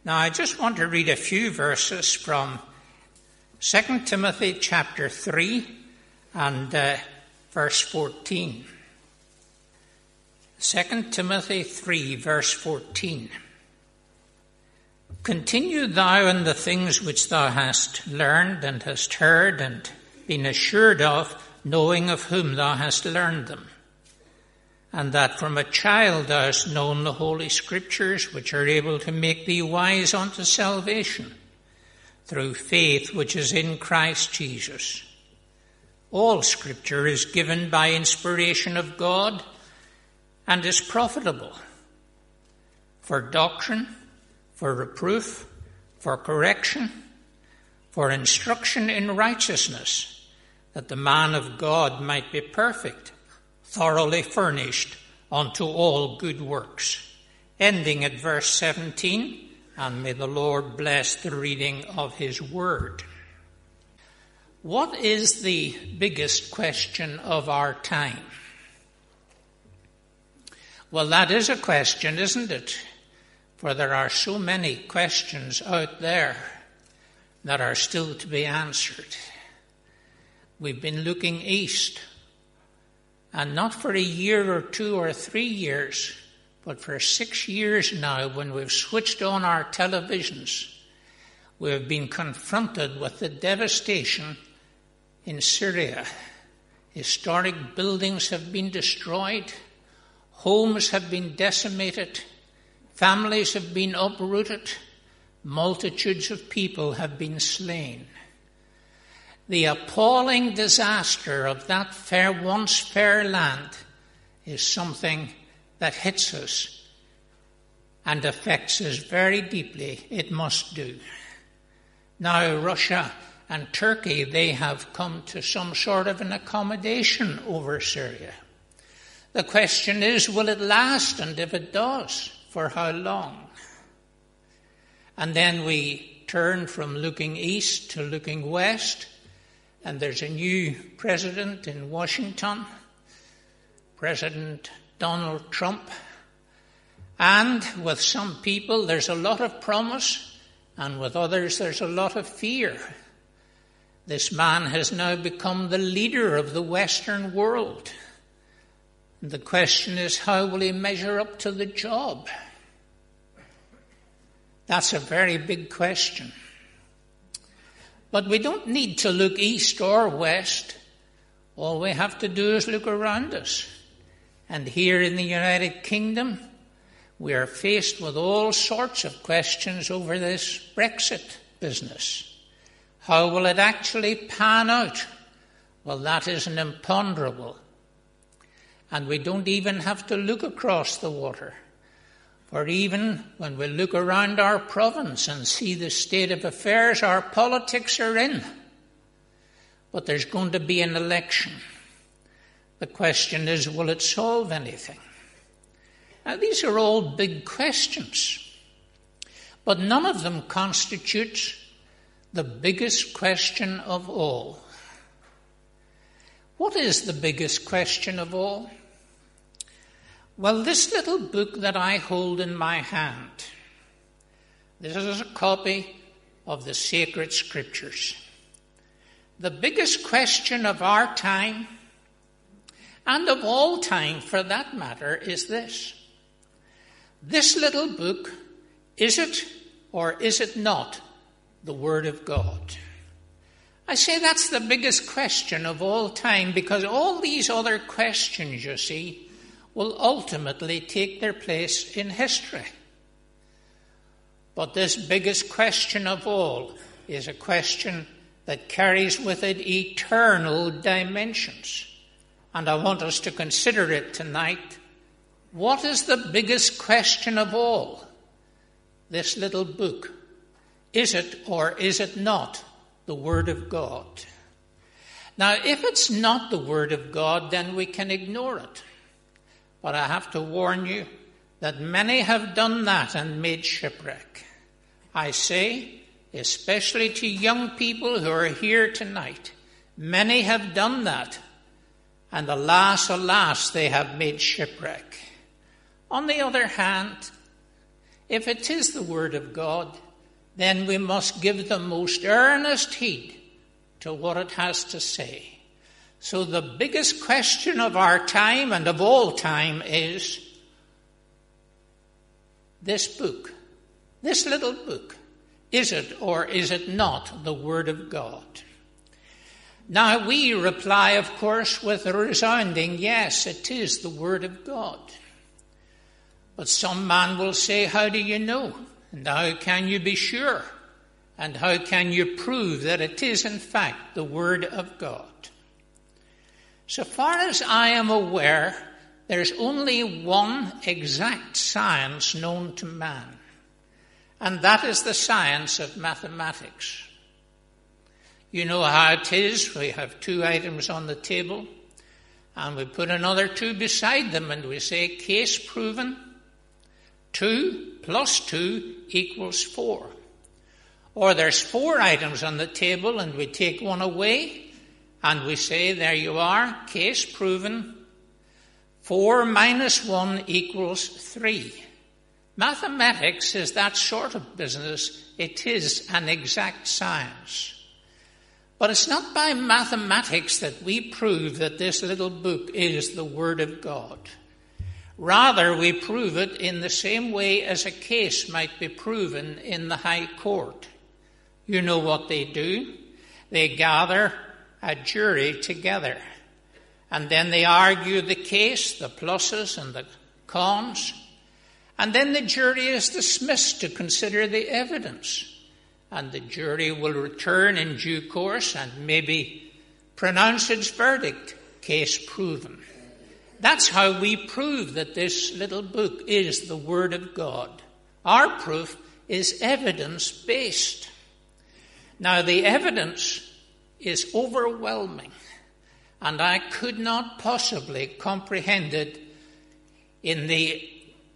Now, I just want to read a few verses from 2 Timothy chapter 3 and verse 14. 2 Timothy 3, verse 14. Continue thou in the things which thou hast learned and hast heard and been assured of, knowing of whom thou hast learned them, and that from a child thou hast known the holy Scriptures, which are able to make thee wise unto salvation, through faith which is in Christ Jesus. All Scripture is given by inspiration of God and is profitable for doctrine, for reproof, for correction, for instruction in righteousness, that the man of God might be perfect, thoroughly furnished unto all good works. Ending at verse 17, and may the Lord bless the reading of his word. What is the biggest question of our time? Well, that is a question, isn't it? For there are so many questions out there that are still to be answered. We've been looking east, and not for a year or 2 or 3 years, but for 6 years now, when we've switched on our televisions, we have been confronted with the devastation in Syria. Historic buildings have been destroyed, homes have been decimated, families have been uprooted, multitudes of people have been slain. The appalling disaster of that once fair land is something that hits us and affects us very deeply. It must do. Now, Russia and Turkey, they have come to some sort of an accommodation over Syria. The question is, will it last? And if it does, for how long? And then we turn from looking east to looking west, and there's a new president in Washington, President Donald Trump. And with some people there's a lot of promise, and with others there's a lot of fear. This man has now become the leader of the Western world. And the question is, how will he measure up to the job? That's a very big question. But we don't need to look east or west. All we have to do is look around us. And here in the United Kingdom, we are faced with all sorts of questions over this Brexit business. How will it actually pan out? Well, that is an imponderable. And we don't even have to look across the water. For even when we look around our province and see the state of affairs, our politics are in. But there's going to be an election. The question is, will it solve anything? Now, these are all big questions. But none of them constitutes the biggest question of all. What is the biggest question of all? Well, this little book that I hold in my hand, this is a copy of the Sacred Scriptures. The biggest question of our time, and of all time for that matter, is this. This little book, is it or is it not the Word of God? I say that's the biggest question of all time, because all these other questions, you see, will ultimately take their place in history. But this biggest question of all is a question that carries with it eternal dimensions. And I want us to consider it tonight. What is the biggest question of all? This little book. Is it or is it not the Word of God? Now, if it's not the Word of God, then we can ignore it. But I have to warn you that many have done that and made shipwreck. I say, especially to young people who are here tonight, many have done that, and alas, alas, they have made shipwreck. On the other hand, if it is the Word of God, then we must give the most earnest heed to what it has to say. So the biggest question of our time and of all time is this book, this little book. Is it or is it not the Word of God? Now we reply, of course, with a resounding yes, it is the Word of God. But some man will say, how do you know? And how can you be sure? And how can you prove that it is in fact the Word of God? So far as I am aware, there's only one exact science known to man, and that is the science of mathematics. You know how it is. We have 2 items on the table, and we put another 2 beside them, and we say, case proven, 2 plus 2 equals 4. Or there's 4 items on the table, and we take one away, and we say, there you are, case proven, 4 minus 1 equals 3. Mathematics is that sort of business. It is an exact science. But it's not by mathematics that we prove that this little book is the Word of God. Rather, we prove it in the same way as a case might be proven in the High Court. You know what they do. They gather a jury together, and then they argue the case, the pluses and the cons, and then the jury is dismissed to consider the evidence. And the jury will return in due course and maybe pronounce its verdict, case proven. That's how we prove that this little book is the Word of God. Our proof is evidence-based. Now, the evidence is overwhelming, and I could not possibly comprehend it in the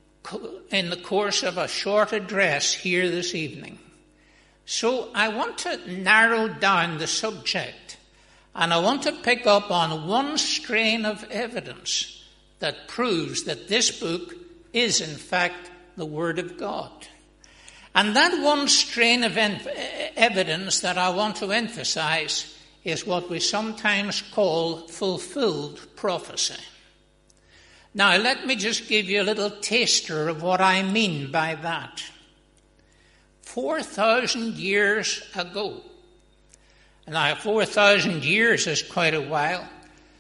course of a short address here this evening. So I want to narrow down the subject, and I want to pick up on one strain of evidence that proves that this book is in fact the Word of God. And that one strain of evidence that I want to emphasize is what we sometimes call fulfilled prophecy. Now let me just give you a little taster of what I mean by that. 4,000 years ago. Now, 4,000 years is quite a while.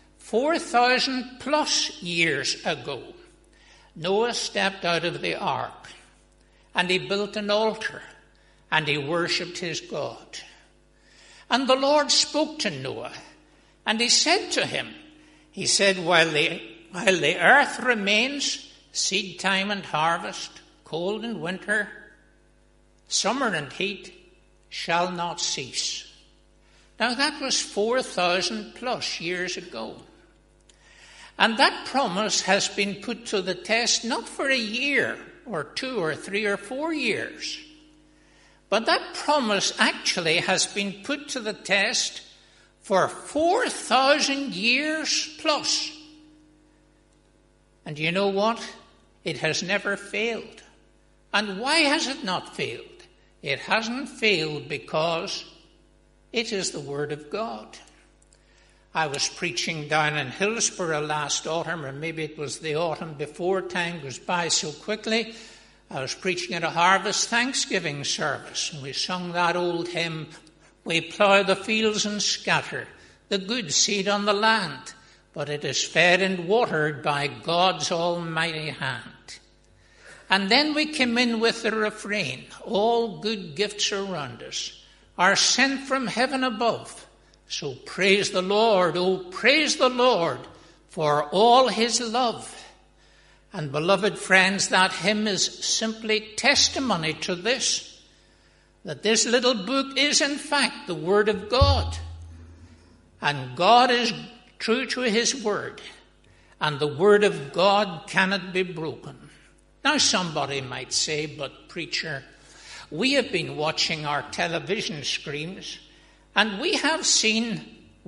4,000 plus years ago, Noah stepped out of the ark, and he built an altar, and he worshipped his God. And the Lord spoke to Noah, and he said to him, he said, while the earth remains, seed time and harvest, cold and winter, summer and heat shall not cease. Now that was 4,000 plus years ago. And that promise has been put to the test not for a year or 2 or 3 or 4 years, but that promise actually has been put to the test for 4,000 years plus. And you know what? It has never failed. And why has it not failed? It hasn't failed because it is the Word of God. I was preaching down in Hillsborough last autumn, or maybe it was the autumn before. Time goes by so quickly. I was preaching at a Harvest Thanksgiving service, and we sung that old hymn, we plough the fields and scatter the good seed on the land, but it is fed and watered by God's almighty hand. And then we came in with the refrain, all good gifts around us are sent from heaven above. So praise the Lord, oh praise the Lord for all his love. And beloved friends, that hymn is simply testimony to this, that this little book is in fact the Word of God. And God is true to his Word, and the Word of God cannot be broken. Now somebody might say, but preacher, we have been watching our television screens, and we have seen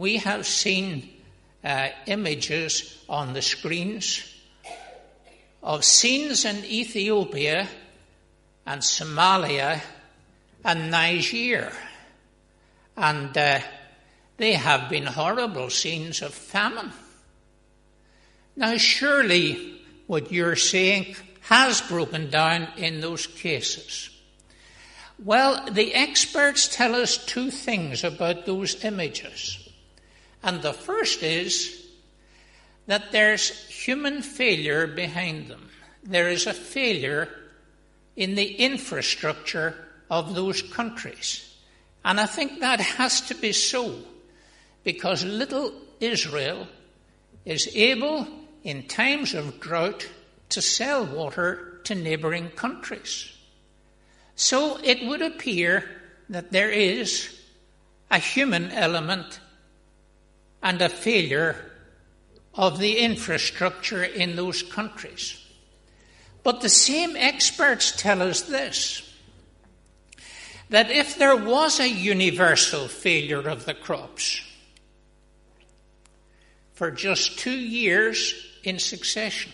images on the screens of scenes in Ethiopia and Somalia and Niger. And they have been horrible scenes of famine. Now, surely what you're saying has broken down in those cases. Well, the experts tell us two things about those images. And the first is that there's human failure behind them. There is a failure in the infrastructure of those countries. And I think that has to be so, because little Israel is able, in times of drought, to sell water to neighboring countries. So it would appear that there is a human element and a failure of the infrastructure in those countries. But the same experts tell us this, that if there was a universal failure of the crops for just 2 years in succession,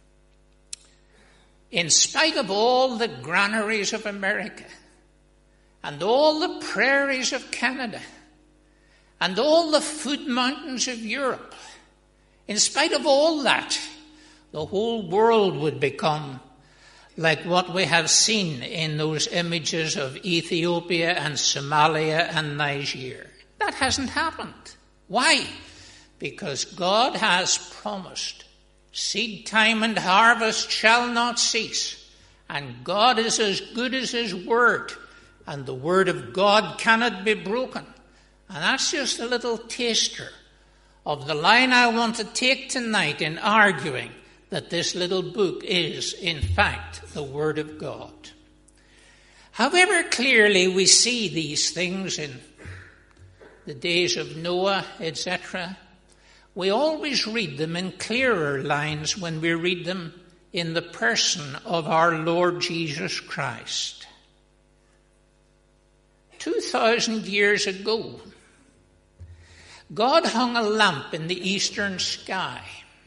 in spite of all the granaries of America and all the prairies of Canada and all the food mountains of Europe, in spite of all that, the whole world would become like what we have seen in those images of Ethiopia and Somalia and Niger. That hasn't happened. Why? Because God has promised, seed time and harvest shall not cease. And God is as good as his word. And the word of God cannot be broken. And that's just a little taster of the line I want to take tonight in arguing that this little book is, in fact, the Word of God. However clearly we see these things in the days of Noah, etc., we always read them in clearer lines when we read them in the person of our Lord Jesus Christ. 2,000 years ago, God hung a lamp in the eastern sky.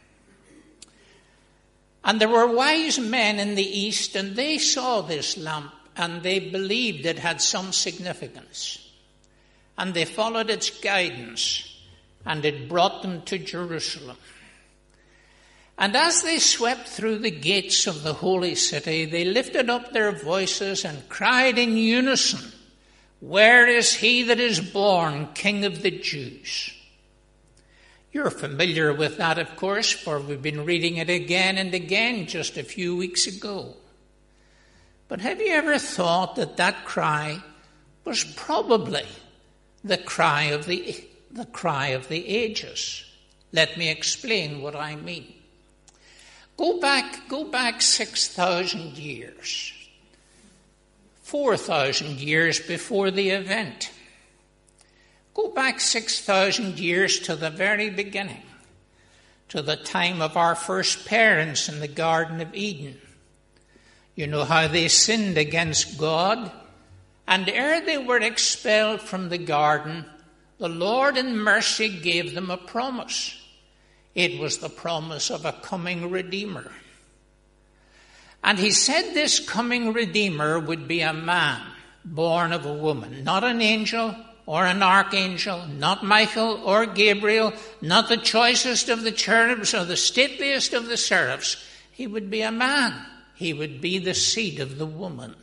And there were wise men in the east, and they saw this lamp, and they believed it had some significance. And they followed its guidance, and it brought them to Jerusalem. And as they swept through the gates of the holy city, they lifted up their voices and cried in unison, "Where is he that is born King of the Jews?" You're familiar with that, of course, for we've been reading it again and again just a few weeks ago. But have you ever thought that that cry was probably the cry of the ages? Let me explain what I mean. Go back 6,000 years, 4,000 years before the event. Go back 6,000 years to the very beginning, to the time of our first parents in the Garden of Eden. You know how they sinned against God, and ere they were expelled from the garden, the Lord in mercy gave them a promise. It was the promise of a coming Redeemer. And he said this coming Redeemer would be a man born of a woman, not an angel or an archangel, not Michael or Gabriel, not the choicest of the cherubs or the stateliest of the seraphs. He would be a man. He would be the seed of the woman.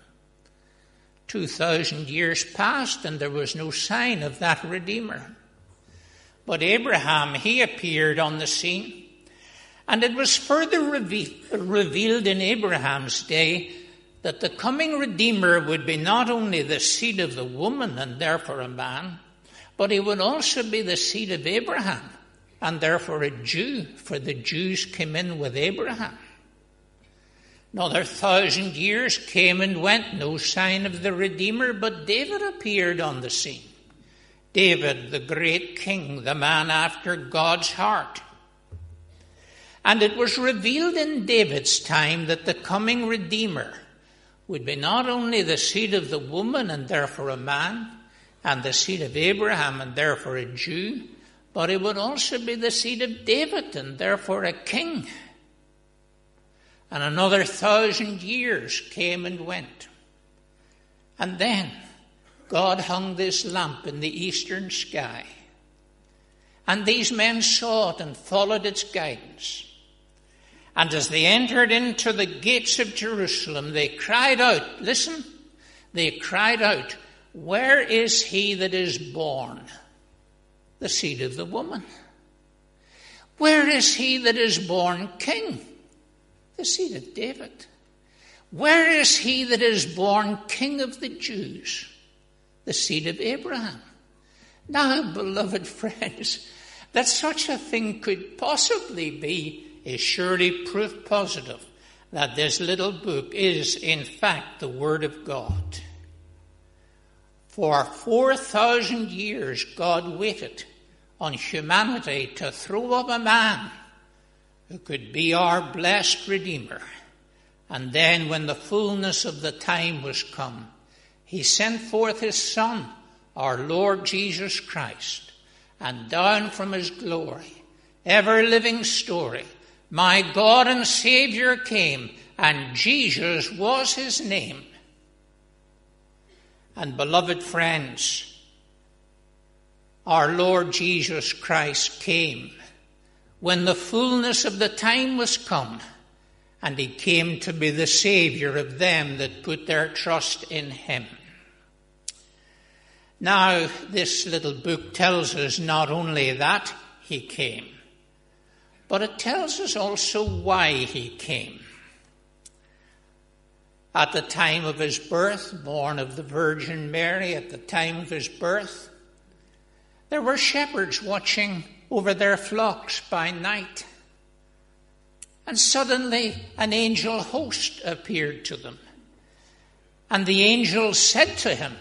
2,000 years passed and there was no sign of that Redeemer. But Abraham, he appeared on the scene, and it was further revealed in Abraham's day that the coming Redeemer would be not only the seed of the woman and therefore a man, but he would also be the seed of Abraham and therefore a Jew, for the Jews came in with Abraham. Another 1,000 years came and went, no sign of the Redeemer, but David appeared on the scene. David, the great king, the man after God's heart. And it was revealed in David's time that the coming Redeemer would be not only the seed of the woman and therefore a man, and the seed of Abraham and therefore a Jew, but it would also be the seed of David and therefore a king. And another 1,000 years came and went. And then God hung this lamp in the eastern sky. And these men saw it and followed its guidance. And as they entered into the gates of Jerusalem, they cried out, listen, they cried out, where is he that is born, the seed of the woman? Where is he that is born king, the seed of David? Where is he that is born king of the Jews, the seed of Abraham? Now, beloved friends, that such a thing could possibly be is surely proof positive that this little book is, in fact, the Word of God. For 4,000 years, God waited on humanity to throw up a man who could be our blessed Redeemer. And then, when the fullness of the time was come, he sent forth his Son, our Lord Jesus Christ, and down from his glory, ever-living story, my God and Savior came, and Jesus was his name. And beloved friends, our Lord Jesus Christ came when the fullness of the time was come, and he came to be the Savior of them that put their trust in him. Now, this little book tells us not only that he came, but it tells us also why he came. At the time of his birth, born of the Virgin Mary, at the time of his birth, there were shepherds watching over their flocks by night. And suddenly an angel host appeared to them. And the angel said to him,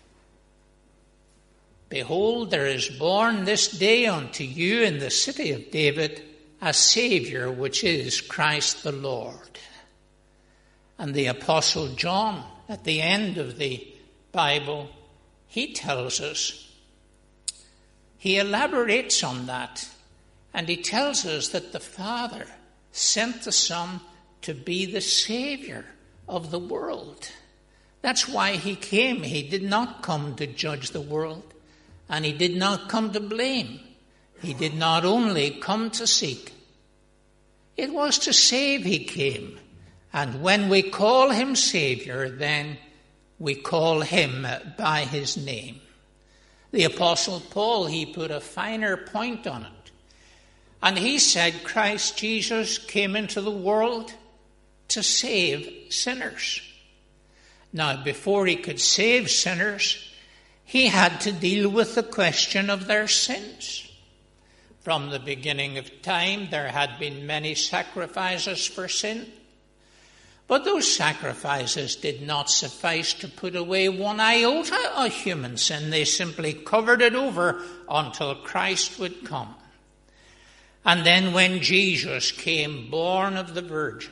behold, there is born this day unto you in the city of David a Saviour, which is Christ the Lord. And the Apostle John, at the end of the Bible, he tells us, he elaborates on that, and he tells us that the Father sent the Son to be the Saviour of the world. That's why he came. He did not come to judge the world, and he did not come to blame. He did not only come to seek. It was to save he came. And when we call him Saviour, then we call him by his name. The Apostle Paul, he put a finer point on it. And he said Christ Jesus came into the world to save sinners. Now, before he could save sinners, he had to deal with the question of their sins. From the beginning of time, there had been many sacrifices for sin. But those sacrifices did not suffice to put away one iota of human sin. They simply covered it over until Christ would come. And then when Jesus came, born of the Virgin,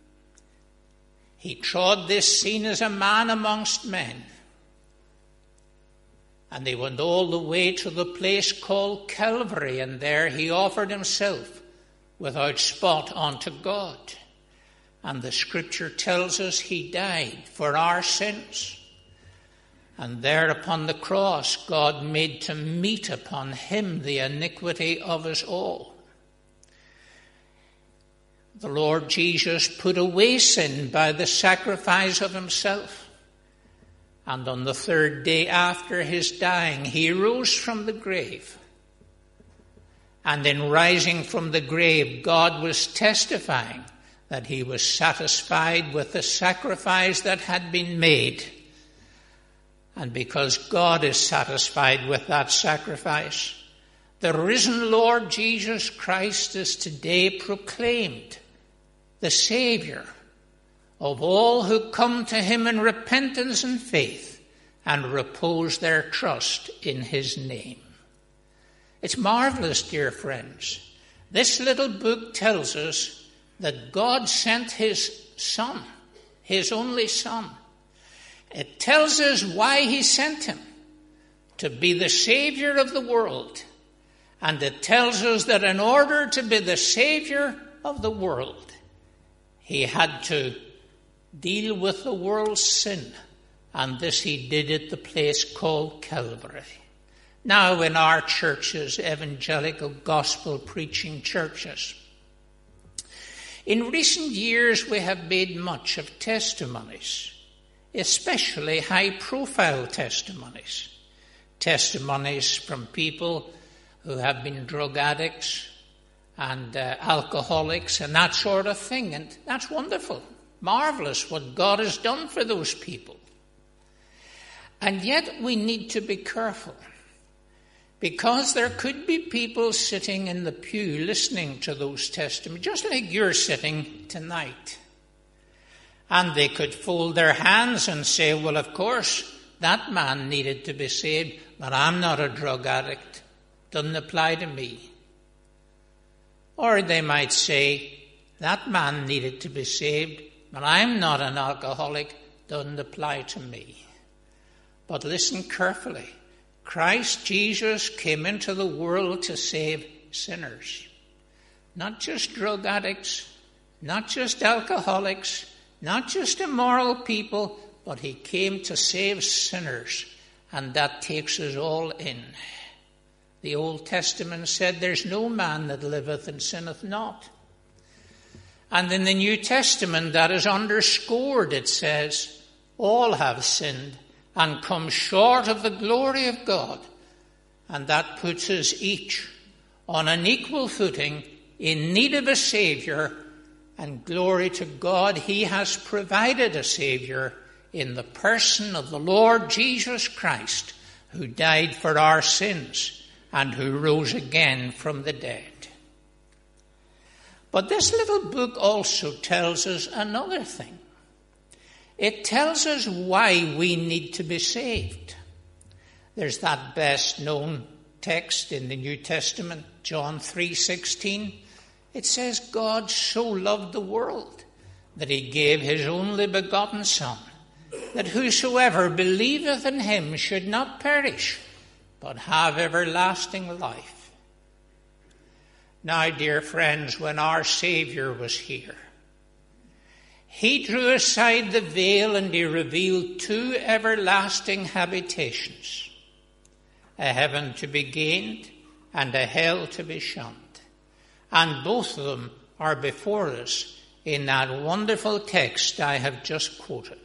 he trod this scene as a man amongst men. And they went all the way to the place called Calvary, and there he offered himself without spot unto God. And the scripture tells us he died for our sins. And there upon the cross, God made to meet upon him the iniquity of us all. The Lord Jesus put away sin by the sacrifice of himself. And on the third day after his dying, he rose from the grave. And in rising from the grave, God was testifying that he was satisfied with the sacrifice that had been made. And because God is satisfied with that sacrifice, the risen Lord Jesus Christ is today proclaimed the Saviour of all who come to him in repentance and faith and repose their trust in his name. It's marvelous, dear friends. This little book tells us that God sent his Son, his only Son. It tells us why he sent him, to be the Saviour of the world. And it tells us that in order to be the Saviour of the world, he had to deal with the world's sin and this he did at the place called Calvary. Now in our churches, evangelical gospel preaching churches, in recent years we have made much of testimonies, especially high-profile testimonies. Testimonies from people who have been drug addicts and alcoholics and that sort of thing. And that's wonderful, marvelous what God has done for those people. And yet we need to be careful, because there could be people sitting in the pew listening to those testimonies, just like you're sitting tonight. And they could fold their hands and say, well, of course, that man needed to be saved, but I'm not a drug addict. Doesn't apply to me. Or they might say, that man needed to be saved, but I'm not an alcoholic. Doesn't apply to me. But listen carefully. Christ Jesus came into the world to save sinners. Not just drug addicts, not just alcoholics, not just immoral people, but he came to save sinners, and that takes us all in. The Old Testament said, there's no man that liveth and sinneth not. And in the New Testament, that is underscored. It says, all have sinned and come short of the glory of God. And that puts us each on an equal footing in need of a Saviour. And glory to God, he has provided a Saviour in the person of the Lord Jesus Christ, who died for our sins and who rose again from the dead. But this little book also tells us another thing. It tells us why we need to be saved. There's that best known text in the New Testament, John 3:16. It says, God so loved the world that he gave his only begotten Son, that whosoever believeth in him should not perish, but have everlasting life. Now, dear friends, when our Saviour was here, he drew aside the veil and he revealed two everlasting habitations, a heaven to be gained and a hell to be shunned. And both of them are before us in that wonderful text I have just quoted.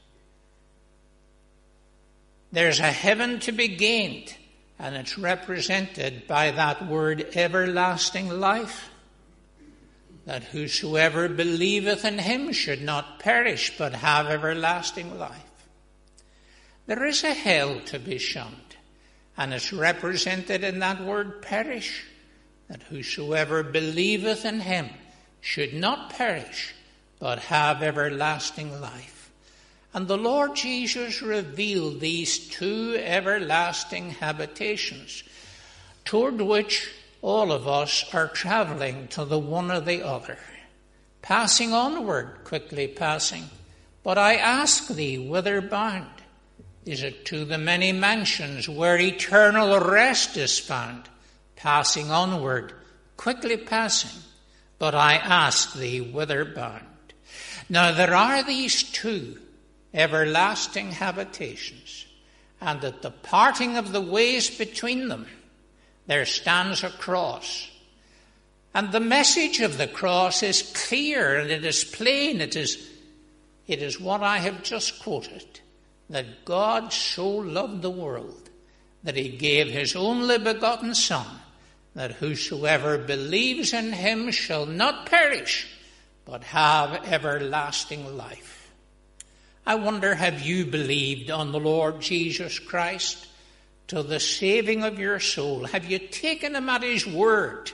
There's a heaven to be gained, and it's represented by that word everlasting life, that whosoever believeth in him should not perish but have everlasting life. There is a hell to be shunned, and it's represented in that word perish, that whosoever believeth in him should not perish but have everlasting life. And the Lord Jesus revealed these two everlasting habitations, toward which all of us are traveling to the one or the other, passing onward, quickly passing. But I ask thee, whither bound? Is it to the many mansions where eternal rest is found? Passing onward, quickly passing. But I ask thee, whither bound? Now there are these two everlasting habitations, and at the parting of the ways between them, there stands a cross. And the message of the cross is clear and it is plain. It is what I have just quoted, that God so loved the world that he gave his only begotten Son, that whosoever believes in him shall not perish, but have everlasting life. I wonder, have you believed on the Lord Jesus Christ to the saving of your soul? Have you taken him at his word?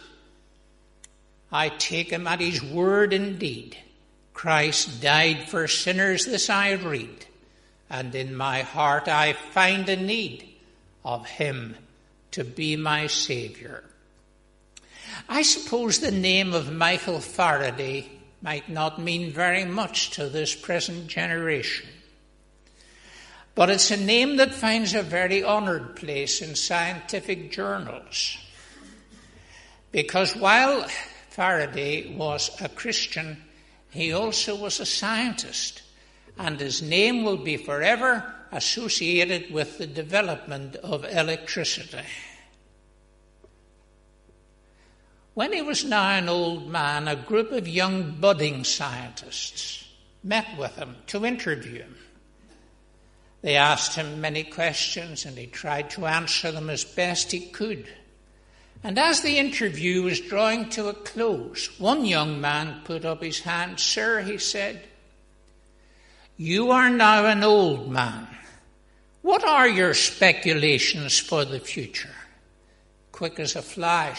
I take him at his word indeed. Christ died for sinners, this I read, and in my heart I find a need of him to be my Saviour. I suppose the name of Michael Faraday might not mean very much to this present generation, but it's a name that finds a very honoured place in scientific journals. Because while Faraday was a Christian, he also was a scientist, and his name will be forever associated with the development of electricity. When he was now an old man, a group of young budding scientists met with him to interview him. They asked him many questions, and he tried to answer them as best he could. And as the interview was drawing to a close, one young man put up his hand. "Sir," he said, "you are now an old man. What are your speculations for the future?" Quick as a flash,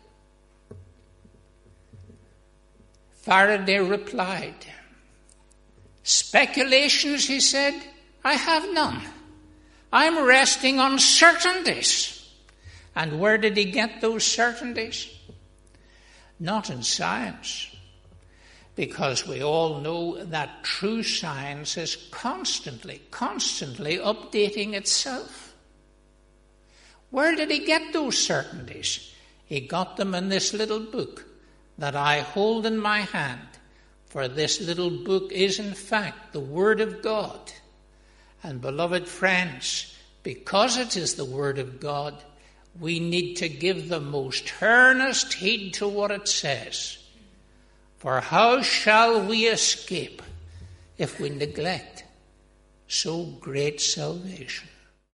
Faraday replied, "Speculations," he said, "I have none. I'm resting on certainties." And where did he get those certainties? Not in science, because we all know that true science is constantly updating itself. Where did he get those certainties? He got them in this little book that I hold in my hand, for this little book is in fact the Word of God. And beloved friends, because it is the Word of God, we need to give the most earnest heed to what it says. For how shall we escape if we neglect so great salvation?